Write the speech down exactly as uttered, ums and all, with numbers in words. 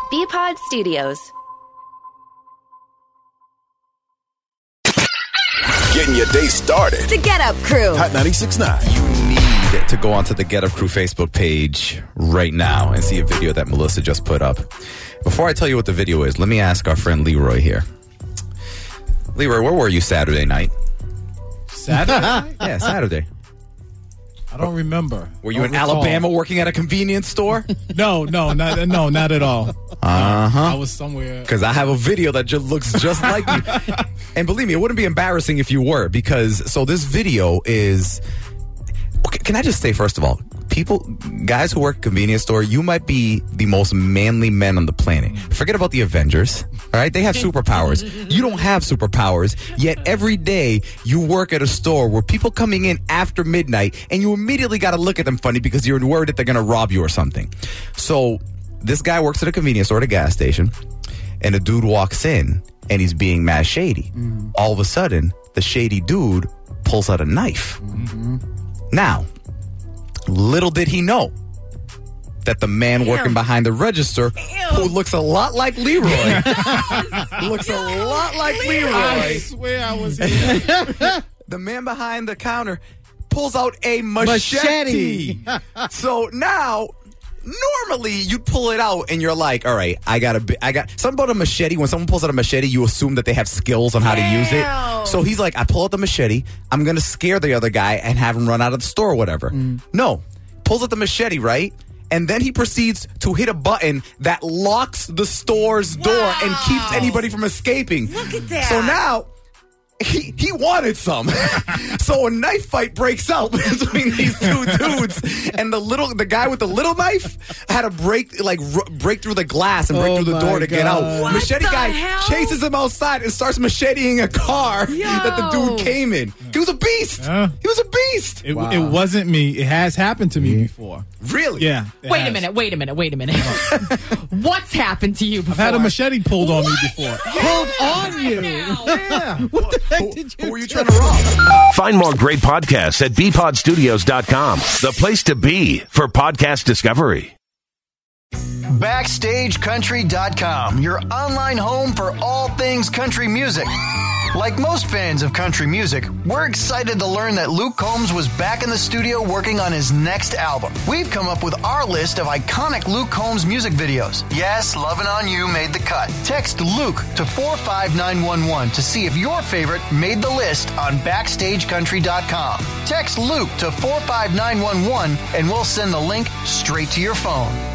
B-Pod Studios. Getting your day started. The Get Up Crew. Hot ninety-six point nine. You need to go onto the Get Up Crew Facebook page right now and see a video that Melissa just put up. Before I tell you what the video is, let me ask our friend Leroy here. Leroy, where were you Saturday night? Saturday? Yeah, Saturday. I don't remember. Were you in recall. Alabama working at a convenience store? No, no, not no, not at all. Uh-huh. I was somewhere. Because I have a video that just looks just like you. And believe me, it wouldn't be embarrassing if you were. Because, so this video is... Okay, can I just say, first of all, people, guys who work at a convenience store, you might be the most manly men on the planet. Forget about the Avengers, all right? They have superpowers. You don't have superpowers, yet every day you work at a store where people coming in after midnight, and you immediately got to look at them funny because you're worried that they're going to rob you or something. So this guy works at a convenience store at a gas station, and a dude walks in, and he's being mad shady. Mm-hmm. All of a sudden, the shady dude pulls out a knife. Mm-hmm. Now, little did he know that the man Ew. working behind the register, Ew. who looks a lot like Leroy, looks a lot like Leroy. I swear I was here. The man behind the counter pulls out a machete. Machete. So now, normally you'd pull it out and you're like, all right, I got a, I got something about a machete. When someone pulls out a machete, you assume that they have skills on how to use it. So he's like, I pull out the machete. I'm going to scare the other guy and have him run out of the store or whatever. Mm. No, pulls out the machete, right? And then he proceeds to hit a button that locks the store's door wow. and keeps anybody from escaping. Look at that. So now, He he wanted some. So a knife fight breaks out between these two dudes, and the little the guy with the little knife had to break like r- break through the glass and break Oh through the door my to get out. What Machete the guy hell? chases him outside and starts macheteing a car Yo. that the dude came in. He was a beast. Huh? He was a beast. It, Wow. it wasn't me. It has happened to me Mm-hmm. before. Really? Yeah. it Wait has. a minute, wait a minute, wait a minute. What's happened to you before? I've had a machete pulled on me before. Pulled on you. Yeah. What the heck Who, did you who were you do? trying to rob? Find more great podcasts at b pod studios dot com. The place to be for podcast discovery. Backstage Country dot com, your online home for all things country music. Like most fans of country music, we're excited to learn that Luke Combs was back in the studio working on his next album. We've come up with our list of iconic Luke Combs music videos. Yes, Lovin' On You made the cut. Text Luke to four five nine one one to see if your favorite made the list on Backstage Country dot com. Text Luke to four five nine one one and we'll send the link straight to your phone.